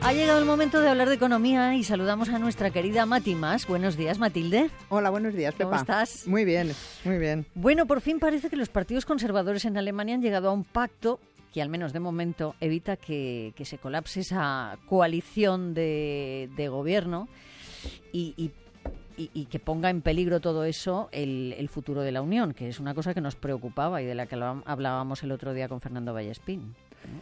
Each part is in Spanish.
Ha llegado el momento de hablar de economía y saludamos a nuestra querida Mati Mas. Buenos días, Matilde. Hola, buenos días, Pepa. ¿Cómo estás? Muy bien, muy bien. Bueno, por fin parece que los partidos conservadores en Alemania han llegado a un pacto que, al menos de momento, evita que se colapse esa coalición de gobierno y que ponga en peligro todo eso el futuro de la Unión, que es una cosa que nos preocupaba y de la que hablábamos el otro día con Fernando Vallespín.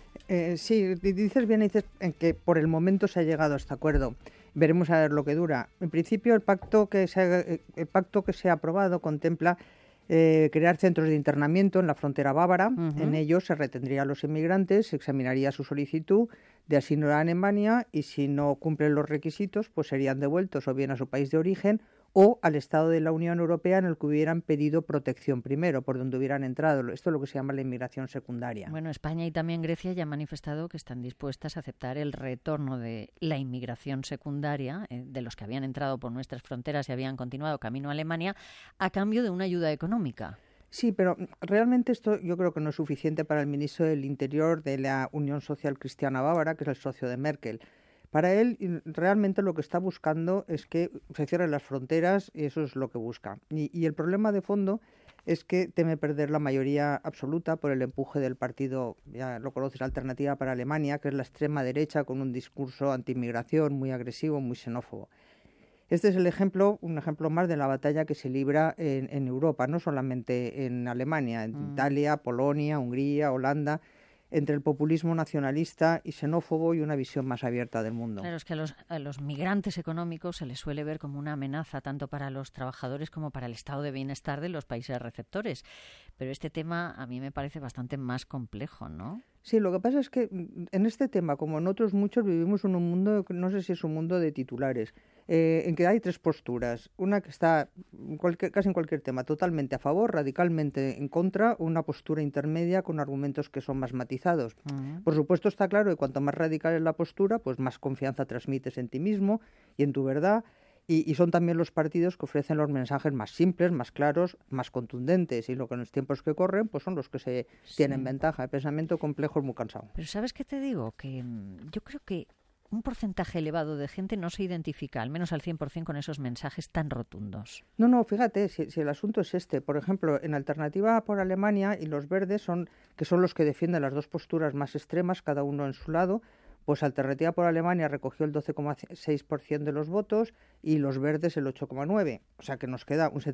Sí, dices bien, dices en que por el momento se ha llegado a este acuerdo. Veremos a ver lo que dura. En principio, el pacto que se ha aprobado contempla crear centros de internamiento en la frontera bávara. Uh-huh. En ellos se retendría a los inmigrantes, se examinaría su solicitud de asilo en Alemania y si no cumplen los requisitos, pues serían devueltos o bien a su país de origen o al Estado de la Unión Europea en el que hubieran pedido protección primero, por donde hubieran entrado. Esto es lo que se llama la inmigración secundaria. Bueno, España y también Grecia ya han manifestado que están dispuestas a aceptar el retorno de la inmigración secundaria, de los que habían entrado por nuestras fronteras y habían continuado camino a Alemania, a cambio de una ayuda económica. Sí, pero realmente esto yo creo que no es suficiente para el ministro del Interior de la Unión Social Cristiana Bávara, que es el socio de Merkel. Para él, realmente lo que está buscando es que se cierren las fronteras y eso es lo que busca. Y el problema de fondo es que teme perder la mayoría absoluta por el empuje del partido, ya lo conoces, Alternativa para Alemania, que es la extrema derecha con un discurso anti-inmigración muy agresivo, muy xenófobo. Este es un ejemplo más de la batalla que se libra en Europa, no solamente en Alemania, en Italia, Polonia, Hungría, Holanda, entre el populismo nacionalista y xenófobo y una visión más abierta del mundo. Claro, es que a los migrantes económicos se les suele ver como una amenaza tanto para los trabajadores como para el estado de bienestar de los países receptores. Pero este tema a mí me parece bastante más complejo, ¿no? Sí, lo que pasa es que en este tema, como en otros muchos, vivimos en un mundo, no sé si es un mundo de titulares, en que hay tres posturas. Una que está casi en cualquier tema totalmente a favor, radicalmente en contra, una postura intermedia con argumentos que son más matizados. Uh-huh. Por supuesto está claro que cuanto más radical es la postura, pues más confianza transmites en ti mismo y en tu verdad. Y son también los partidos que ofrecen los mensajes más simples, más claros, más contundentes. Y lo que en los tiempos que corren, pues son los que tienen ventaja. El pensamiento complejo es muy cansado. Pero ¿sabes qué te digo? Que yo creo que un porcentaje elevado de gente no se identifica, al menos al 100%, con esos mensajes tan rotundos. No, fíjate, si el asunto es este. Por ejemplo, en Alternativa por Alemania y los Verdes, que son los que defienden las dos posturas más extremas, cada uno en su lado, pues Alternativa por Alemania recogió el 12,6% de los votos y los Verdes el 8,9%. O sea que nos queda un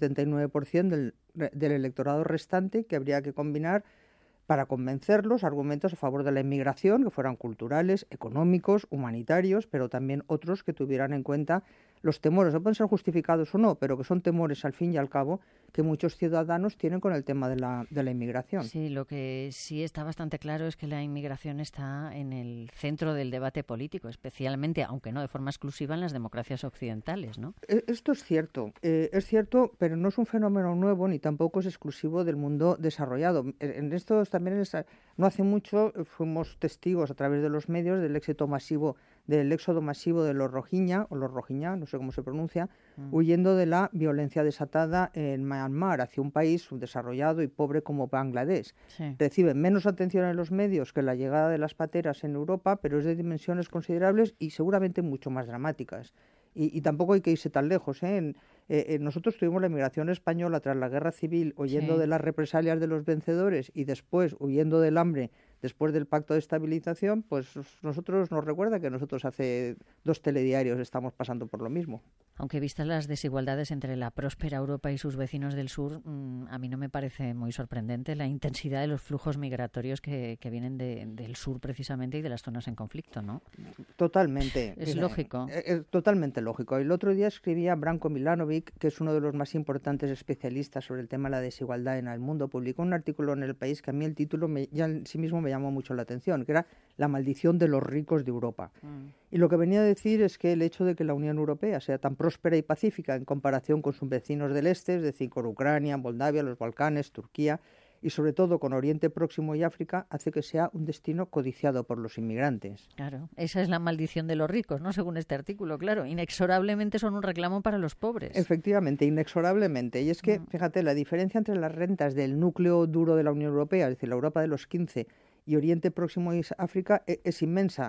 79% del electorado restante que habría que combinar para convencerlos argumentos a favor de la inmigración, que fueran culturales, económicos, humanitarios, pero también otros que tuvieran en cuenta los temores, no pueden ser justificados o no, pero que son temores al fin y al cabo que muchos ciudadanos tienen con el tema de la inmigración. Sí, lo que sí está bastante claro es que la inmigración está en el centro del debate político, especialmente, aunque no de forma exclusiva, en las democracias occidentales, ¿no? Esto es cierto, pero no es un fenómeno nuevo ni tampoco es exclusivo del mundo desarrollado. En esto también no hace mucho fuimos testigos a través de los medios del éxodo masivo de los rohingya, o los rohingya, no sé cómo se pronuncia, huyendo de la violencia desatada en Myanmar hacia un país subdesarrollado y pobre como Bangladesh. Sí. Reciben menos atención en los medios que la llegada de las pateras en Europa, pero es de dimensiones considerables y seguramente mucho más dramáticas. Y tampoco hay que irse tan lejos. Nosotros tuvimos la inmigración española tras la guerra civil, huyendo de las represalias de los vencedores y después huyendo del hambre después del pacto de estabilización. Pues nosotros nos recuerda que nosotros hace 2 telediarios estamos pasando por lo mismo. Aunque vistas las desigualdades entre la próspera Europa y sus vecinos del sur, a mí no me parece muy sorprendente la intensidad de los flujos migratorios que vienen del sur precisamente y de las zonas en conflicto, ¿no? Totalmente. Es lógico. Es totalmente lógico. El otro día escribía Branko Milanovic, que es uno de los más importantes especialistas sobre el tema de la desigualdad en el mundo, publicó un artículo en El País que a mí el título ya en sí mismo me llamó mucho la atención, que era La maldición de los ricos de Europa. Y lo que venía a decir es que el hecho de que la Unión Europea sea tan próspera y pacífica en comparación con sus vecinos del este, es decir, con Ucrania, Moldavia, los Balcanes, Turquía, y sobre todo con Oriente Próximo y África, hace que sea un destino codiciado por los inmigrantes. Claro, esa es la maldición de los ricos, ¿no? Según este artículo, claro, inexorablemente son un reclamo para los pobres. Efectivamente, inexorablemente. Y es que, fíjate, la diferencia entre las rentas del núcleo duro de la Unión Europea, es decir, la Europa de los 15, y Oriente Próximo y África, es inmensa.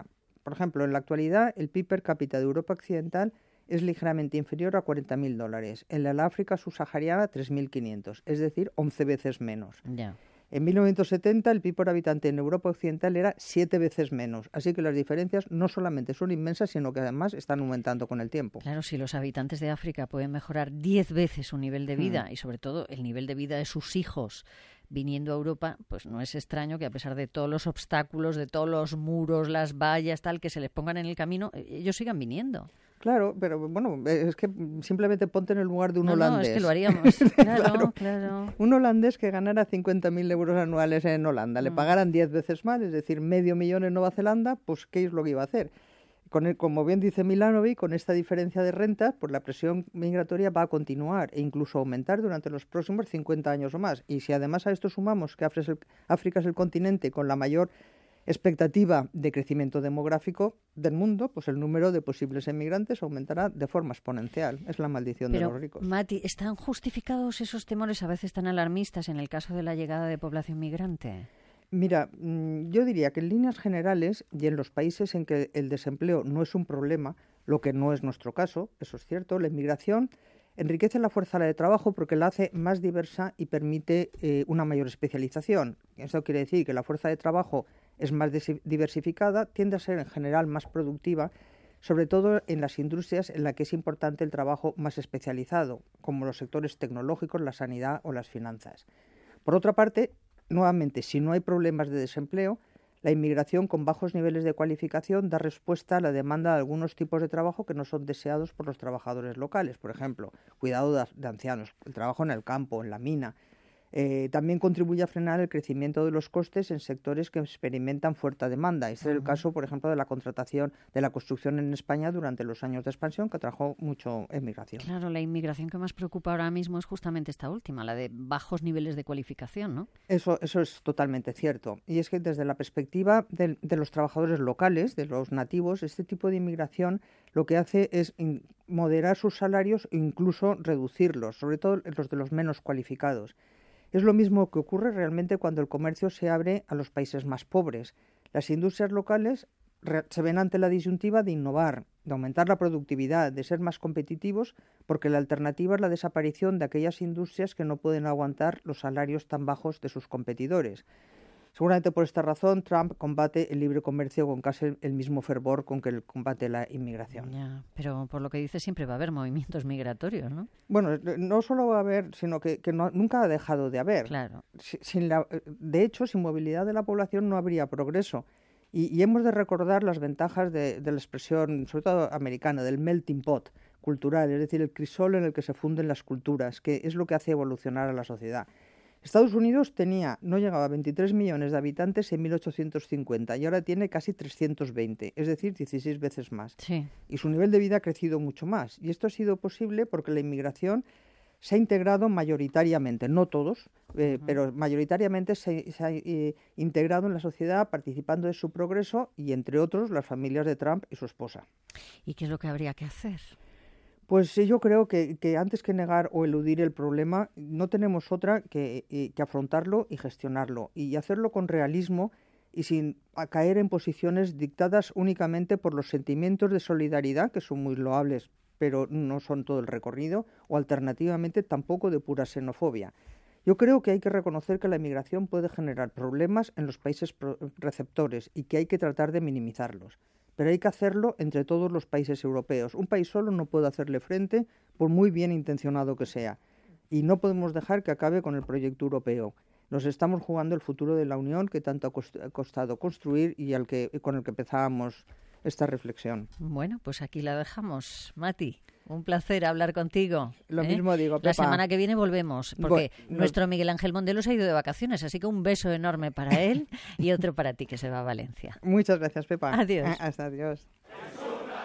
Por ejemplo, en la actualidad, el PIB per cápita de Europa Occidental es ligeramente inferior a $40.000. En la África subsahariana, 3.500, es decir, 11 veces menos. Ya. En 1970 el PIB por habitante en Europa Occidental era 7 veces menos. Así que las diferencias no solamente son inmensas, sino que además están aumentando con el tiempo. Claro, si los habitantes de África pueden mejorar 10 veces su nivel de vida y sobre todo el nivel de vida de sus hijos viniendo a Europa, pues no es extraño que a pesar de todos los obstáculos, de todos los muros, las vallas, tal, que se les pongan en el camino, ellos sigan viniendo. Claro, pero bueno, es que simplemente ponte en el lugar de un holandés. No, es que lo haríamos. Claro. Un holandés que ganara 50.000 euros anuales en Holanda, le pagaran 10 veces más, es decir, $500.000 en Nueva Zelanda, pues ¿qué es lo que iba a hacer? Como bien dice Milanovic, con esta diferencia de rentas, pues la presión migratoria va a continuar e incluso aumentar durante los próximos 50 años o más. Y si además a esto sumamos que África es el continente con la mayor expectativa de crecimiento demográfico del mundo, pues el número de posibles emigrantes aumentará de forma exponencial. Es la maldición de los ricos. Mati, ¿están justificados esos temores a veces tan alarmistas en el caso de la llegada de población migrante? Mira, yo diría que en líneas generales y en los países en que el desempleo no es un problema, lo que no es nuestro caso, eso es cierto, la inmigración enriquece la fuerza de trabajo porque la hace más diversa y permite una mayor especialización. Eso quiere decir que la fuerza de trabajo es más diversificada, tiende a ser en general más productiva, sobre todo en las industrias en las que es importante el trabajo más especializado, como los sectores tecnológicos, la sanidad o las finanzas. Por otra parte, nuevamente, si no hay problemas de desempleo, la inmigración con bajos niveles de cualificación da respuesta a la demanda de algunos tipos de trabajo que no son deseados por los trabajadores locales. Por ejemplo, cuidado de ancianos, el trabajo en el campo, en la mina. También contribuye a frenar el crecimiento de los costes en sectores que experimentan fuerte demanda. Este es el caso, por ejemplo, de la contratación de la construcción en España durante los años de expansión, que atrajo mucho emigración. Claro, la inmigración que más preocupa ahora mismo es justamente esta última, la de bajos niveles de cualificación, ¿no? Eso es totalmente cierto. Y es que desde la perspectiva de los trabajadores locales, de los nativos, este tipo de inmigración lo que hace es moderar sus salarios e incluso reducirlos, sobre todo los de los menos cualificados. Es lo mismo que ocurre realmente cuando el comercio se abre a los países más pobres. Las industrias locales se ven ante la disyuntiva de innovar, de aumentar la productividad, de ser más competitivos, porque la alternativa es la desaparición de aquellas industrias que no pueden aguantar los salarios tan bajos de sus competidores. Seguramente por esta razón Trump combate el libre comercio con casi el mismo fervor con que él combate la inmigración. Ya, pero por lo que dice siempre va a haber movimientos migratorios, ¿no? Bueno, no solo va a haber, sino que nunca ha dejado de haber. Claro. De hecho, sin movilidad de la población no habría progreso. Y hemos de recordar las ventajas de la expresión, sobre todo americana, del melting pot cultural, es decir, el crisol en el que se funden las culturas, que es lo que hace evolucionar a la sociedad. Estados Unidos no llegaba a 23 millones de habitantes en 1850 y ahora tiene casi 320, es decir, 16 veces más. Sí. Y su nivel de vida ha crecido mucho más. Y esto ha sido posible porque la inmigración se ha integrado mayoritariamente, no todos, pero mayoritariamente se ha integrado en la sociedad participando de su progreso y, entre otros, las familias de Trump y su esposa. ¿Y qué es lo que habría que hacer? Pues yo creo que antes que negar o eludir el problema, no tenemos otra que afrontarlo y gestionarlo, y hacerlo con realismo y sin caer en posiciones dictadas únicamente por los sentimientos de solidaridad, que son muy loables, pero no son todo el recorrido, o alternativamente tampoco de pura xenofobia. Yo creo que hay que reconocer que la inmigración puede generar problemas en los países receptores y que hay que tratar de minimizarlos. Pero hay que hacerlo entre todos los países europeos. Un país solo no puede hacerle frente, por muy bien intencionado que sea. Y no podemos dejar que acabe con el proyecto europeo. Nos estamos jugando el futuro de la Unión que tanto ha costado construir y con el que empezábamos esta reflexión. Bueno, pues aquí la dejamos. Mati, un placer hablar contigo. Lo mismo digo, Pepa. La semana que viene volvemos, porque nuestro Miguel Ángel Mondelo se ha ido de vacaciones, así que un beso enorme para él y otro para ti, que se va a Valencia. Muchas gracias, Pepa. Adiós. Hasta adiós.